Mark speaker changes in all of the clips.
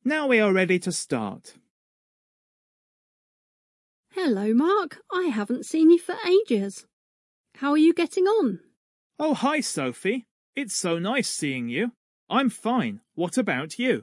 Speaker 1: Now we are ready to start.
Speaker 2: Hello, Mark. I haven't seen you for ages. How are you getting on?
Speaker 1: Oh, hi, Sophie. It's so nice seeing you. I'm fine. What about you?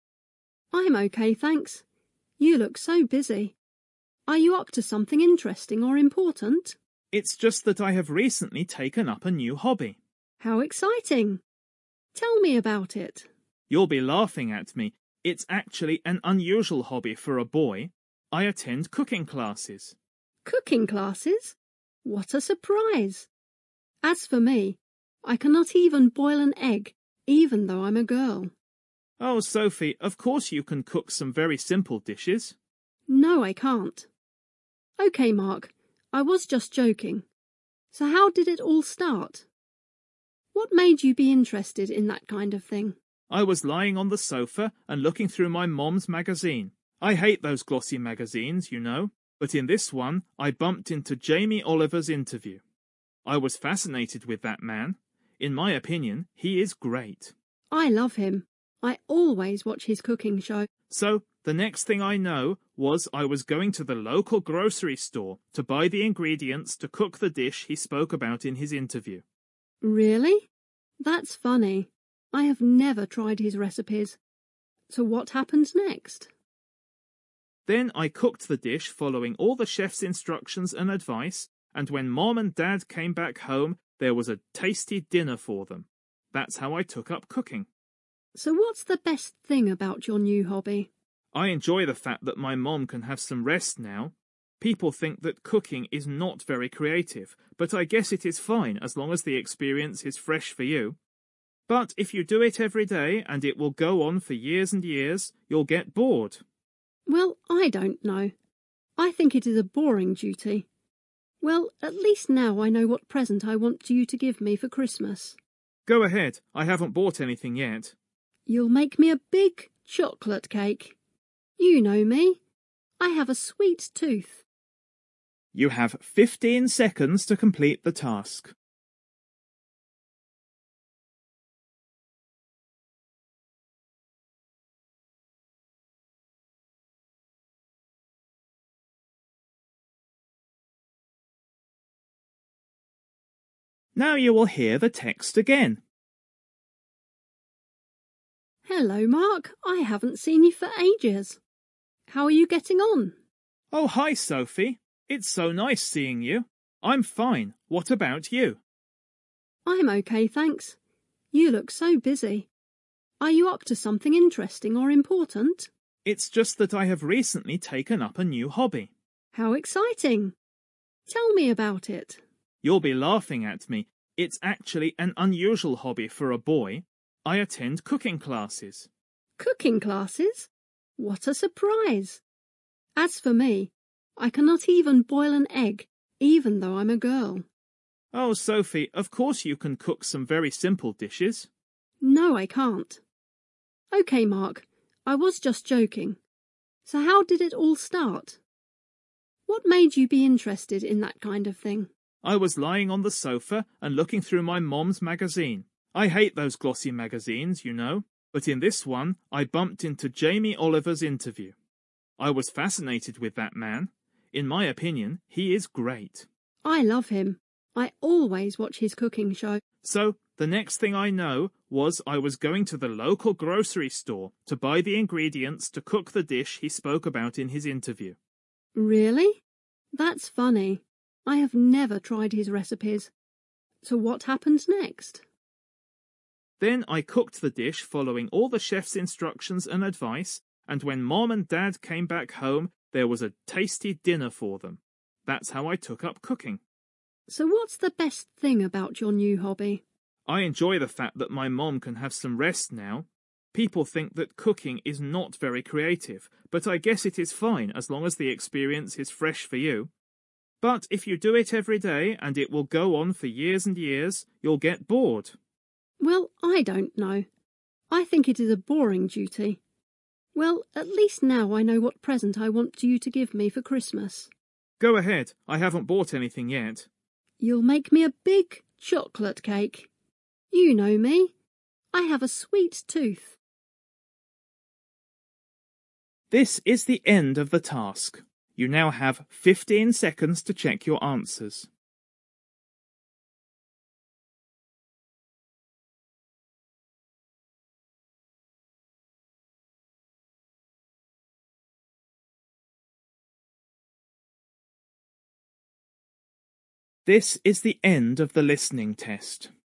Speaker 2: I'm okay, thanks. You look so busy. Are you up to something interesting or important?
Speaker 1: It's just that I have recently taken up a new hobby.
Speaker 2: How exciting! Tell me about it.
Speaker 1: You'll be laughing at me. It's actually an unusual hobby for a boy. I attend cooking classes.
Speaker 2: Cooking classes? What a surprise! As for me, I cannot even boil an egg, even though I'm a girl.
Speaker 1: Oh, Sophie, of course you can cook some very simple dishes.
Speaker 2: No, I can't. Okay, Mark, I was just joking. So how did it all start? What made you be interested in that kind of thing?
Speaker 1: I was lying on the sofa and looking through my mom's magazine. I hate those glossy magazines, you know, but in this one I bumped into Jamie Oliver's interview. I was fascinated with that man. In my opinion, he is great.
Speaker 2: I love him. I always watch his cooking show.
Speaker 1: So, the next thing I know was I was going to the local grocery store to buy the ingredients to cook the dish he spoke about in his interview.
Speaker 2: Really? That's funny. I have never tried his recipes. So what happened next?
Speaker 1: Then I cooked the dish following all the chef's instructions and advice, and when Mom and Dad came back home, there was a tasty dinner for them. That's how I took up cooking.
Speaker 2: So what's the best thing about your new hobby?
Speaker 1: I enjoy the fact that my mom can have some rest now. People think that cooking is not very creative, but I guess it is fine as long as the experience is fresh for you. But if you do it every day and it will go on for years and years, you'll get bored.
Speaker 2: Well, I don't know. I think it is a boring duty. Well, at least now I know what present I want you to give me for Christmas.
Speaker 1: Go ahead, I haven't bought anything yet.
Speaker 2: You'll make me a big chocolate cake. You know me. I have a sweet tooth.
Speaker 1: You have 15 seconds to complete the task. Now you will hear the text again.
Speaker 2: Hello, Mark. I haven't seen you for ages. How are you getting on?
Speaker 1: Oh, hi, Sophie. It's so nice seeing you. I'm fine. What about you?
Speaker 2: I'm okay, thanks. You look so busy. Are you up to something interesting or important?
Speaker 1: It's just that I have recently taken up a new hobby.
Speaker 2: How exciting! Tell me about it.
Speaker 1: You'll be laughing at me. It's actually an unusual hobby for a boy. I attend cooking classes.
Speaker 2: Cooking classes? What a surprise! As for me, I cannot even boil an egg, even though I'm a girl.
Speaker 1: Oh, Sophie, of course you can cook some very simple dishes.
Speaker 2: No, I can't. Okay, Mark, I was just joking. So how did it all start? What made you be interested in that kind of thing?
Speaker 1: I was lying on the sofa and looking through my mom's magazine. I hate those glossy magazines, you know, but in this one I bumped into Jamie Oliver's interview. I was fascinated with that man. In my opinion, he is great.
Speaker 2: I love him. I always watch his cooking show.
Speaker 1: So, the next thing I know was I was going to the local grocery store to buy the ingredients to cook the dish he spoke about in his interview.
Speaker 2: Really? That's funny. I have never tried his recipes. So what happened next?
Speaker 1: Then I cooked the dish following all the chef's instructions and advice, and when Mom and Dad came back home, there was a tasty dinner for them. That's how I took up cooking.
Speaker 2: So what's the best thing about your new hobby?
Speaker 1: I enjoy the fact that my mom can have some rest now. People think that cooking is not very creative, but I guess it is fine as long as the experience is fresh for you. But if you do it every day and it will go on for years and years, you'll get bored.
Speaker 2: Well, I don't know. I think it is a boring duty. Well, at least now I know what present I want you to give me for Christmas.
Speaker 1: Go ahead, I haven't bought anything yet.
Speaker 2: You'll make me a big chocolate cake. You know me. I have a sweet tooth.
Speaker 1: This is the end of the task. You now have 15 seconds to check your answers. This is the end of the listening test.